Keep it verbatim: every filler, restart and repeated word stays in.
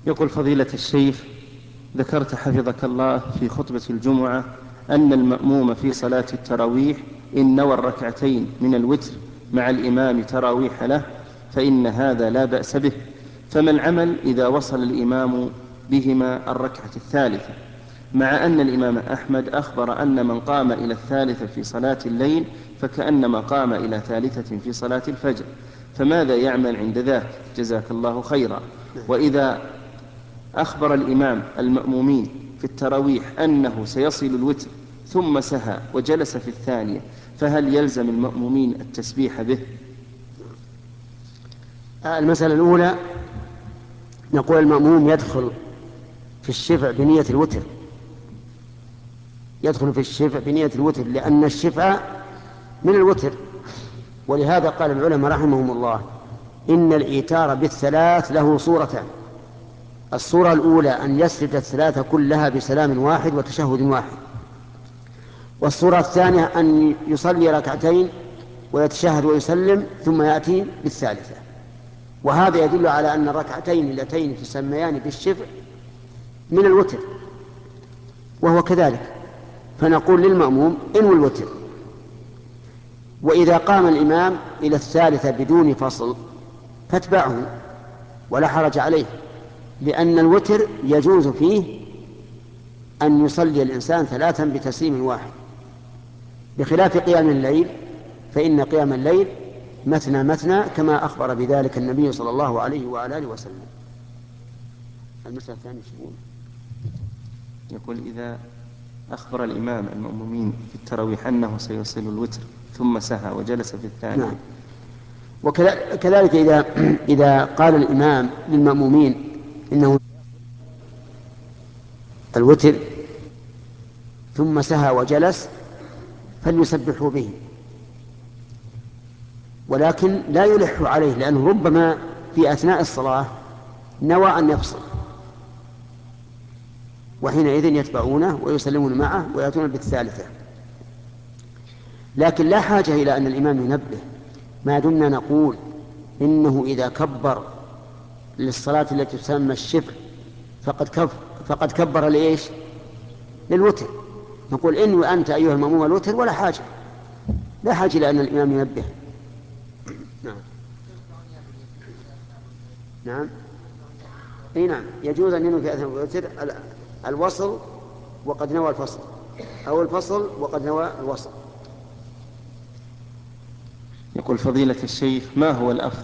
يقول فضيلة الشيخ: ذكرت حفظك الله في خطبة الجمعة أن المأموم في صلاة التراويح إن نوى الركعتين من الوتر مع الإمام تراويح له فإن هذا لا بأس به، فما العمل إذا وصل الإمام بهما الركعة الثالثة، مع أن الإمام أحمد أخبر أن من قام إلى الثالثة في صلاة الليل فكأنما قام إلى ثالثة في صلاة الفجر، فماذا يعمل عند ذاك؟ جزاك الله خيرا. وإذا أخبر الإمام المأمومين في التراويح أنه سيصل الوتر ثم سهى وجلس في الثانية، فهل يلزم المأمومين التسبيح به؟ المسألة الأولى نقول المأموم يدخل في الشفع بنية الوتر، يدخل في الشفع بنية الوتر لأن الشفع من الوتر، ولهذا قال العلماء رحمهم الله إن الإيتار بالثلاث له صورتان: الصورة الأولى أن يسرد الثلاثة كلها بسلام واحد وتشهد واحد، والصورة الثانية أن يصلي ركعتين ويتشهد ويسلم ثم يأتي بالثالثة. وهذا يدل على أن الركعتين اللتين تسميان بالشفع من الوتر، وهو كذلك، فنقول للمأموم انوي الوتر. وإذا قام الإمام إلى الثالثة بدون فصل فاتبعه ولا حرج عليه، لأن الوتر يجوز فيه أن يصلي الإنسان ثلاثا بتسليم واحد، بخلاف قيام الليل، فإن قيام الليل مثنى مثنى كما أخبر بذلك النبي صلى الله عليه وعلى آله وسلم. المسألة الثانية شؤون. يقول: إذا أخبر الإمام المأمومين في التراويح أنه سيصل الوتر ثم سهى وجلس في الثانية. نعم. وكذلك إذا إذا قال الإمام للمأمومين إنه الوتر ثم سهى وجلس فليسبحوا به، ولكن لا يلح عليه، لأنه ربما في أثناء الصلاة نوى أن يفصل، وحينئذ يتبعونه ويسلمون معه ويأتون بالثالثة. لكن لا حاجة إلى أن الإمام ينبه، ما دمنا نقول إنه إذا كبر للصلاة التي تسمى الشفع فقد كف فقد كبر لإيش؟ للوتر. نقول إنه أنت أيها المأموم الوتر ولا حاجة، لا حاجة إلى أن الإمام ينبه. نعم. نعم. اي نعم، يجوز ان ينوي في اثناء الوتر الوصل وقد نوى الفصل، او الفصل وقد نوى الوصل. يقول فضيلة الشيخ: ما هو الأفضل